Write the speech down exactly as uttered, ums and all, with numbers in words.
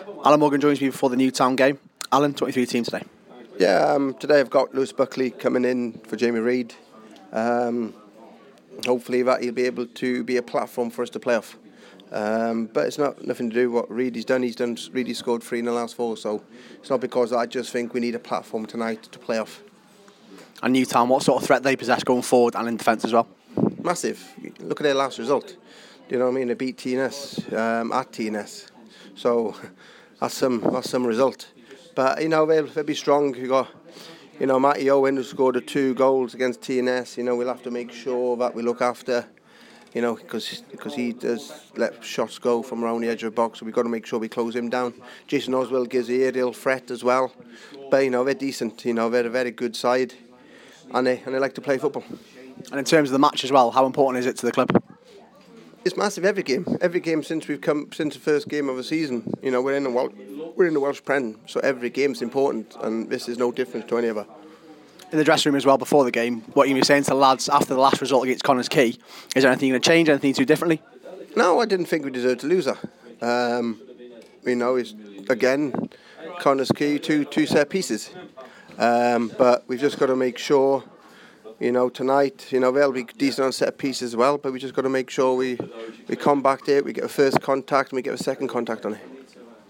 Alan Morgan joins me before the Newtown game. Alan, twenty-three team today. Yeah, um, today I've got Lewis Buckley coming in for Jamie Reid. Um, hopefully that he'll be able to be a platform for us to play off. Um, but it's not nothing to do with what Reid's done. He's done. Reid scored three in the last four, so it's not because I just think we need a platform tonight to play off. And Newtown, what sort of threat they possess going forward and in defence as well? Massive. Look at their last result. Do you know what I mean? They beat T N S um, at T N S, so that's some that's some result. But you know they'll, they'll be strong. You got, you know, Matty Owen who scored the two goals against T N S. You know we'll have to make sure that we look after. You know, because because he does let shots go from around the edge of the box, so we've got to make sure we close him down. Jason Oswell gives the aerial threat as well. But you know they're decent. You know they're a very good side, and they and they like to play football. And in terms of the match as well, how important is it to the club? It's massive every game. Every game since we've come since the first game of the season. You know we're in the Wel- we're in the Welsh Prem, so every game's important, and this is no different to any other. In the dressing room as well before the game, what you were saying to the lads after the last result against Connors Quay, is there anything going to change, anything to do differently? No, I didn't think we deserved to lose that. Um, you know, it's again Connors Quay, two two set pieces, um, but we've just got to make sure. You know, tonight, you know, they'll be decent on set pieces as well, but we just got to make sure we we come back there, we get a first contact and we get a second contact on it.